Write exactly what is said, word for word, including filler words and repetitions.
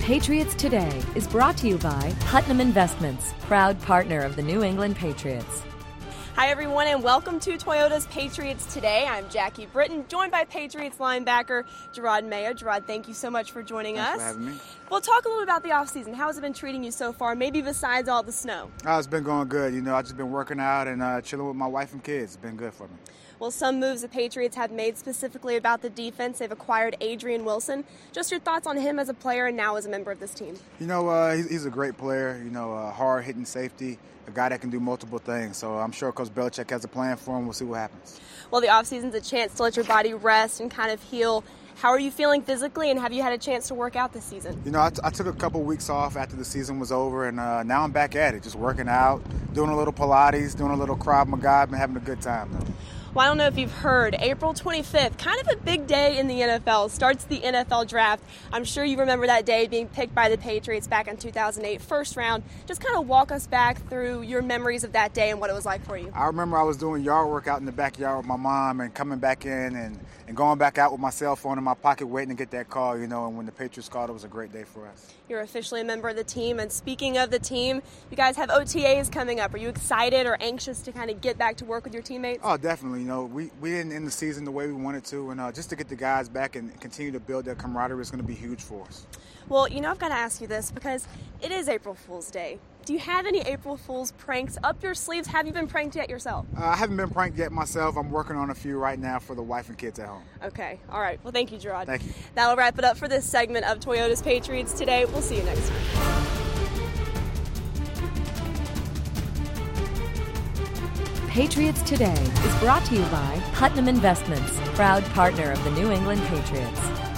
Patriots Today is brought to you by Putnam Investments, proud partner of the New England Patriots. Hi, everyone, and welcome to Toyota's Patriots Today. I'm Jackie Britton, joined by Patriots linebacker Jerod Mayo. Jerod, thank you so much for joining Thanks us. for having me. Well, talk a little about the offseason. How has it been treating you so far, maybe besides all the snow? Oh, it's been going good. You know, I've just been working out and uh, chilling with my wife and kids. It's been good for me. Well, some moves the Patriots have made specifically about the defense. They've acquired Adrian Wilson. Just your thoughts on him as a player and now as a member of this team. You know, uh, he's, he's a great player, you know, a hard-hitting safety, a guy that can do multiple things. So I'm sure Coach Belichick has a plan for him. We'll see what happens. Well, the offseason's a chance to let your body rest and kind of heal. How are you feeling physically, and have you had a chance to work out this season? You know, I, t- I took a couple weeks off after the season was over, and uh, now I'm back at it, just working out, doing a little Pilates, doing a little Krav Maga. I've been having a good time, though. Well, I don't know if you've heard, April twenty-fifth, kind of a big day in the N F L, starts the N F L draft. I'm sure you remember that day being picked by the Patriots back in two thousand eight, first round. Just kind of walk us back through your memories of that day and what it was like for you. I remember I was doing yard work out in the backyard with my mom and coming back in and, and going back out with my cell phone in my pocket waiting to get that call, you know, and when the Patriots called, it was a great day for us. You're officially a member of the team, and speaking of the team, you guys have O T As coming up. Are you excited or anxious to kind of get back to work with your teammates? Oh, definitely. You know, we, we didn't end the season the way we wanted to, and uh, just to get the guys back and continue to build that camaraderie is going to be huge for us. Well, you know, I've got to ask you this because it is April Fool's Day. Do you have any April Fool's pranks up your sleeves? Have you been pranked yet yourself? Uh, I haven't been pranked yet myself. I'm working on a few right now for the wife and kids at home. Okay. All right. Well, thank you, Jerod. Thank you. That'll wrap it up for this segment of Toyota's Patriots Today. We'll see you next time. Patriots Today is brought to you by Putnam Investments, proud partner of the New England Patriots.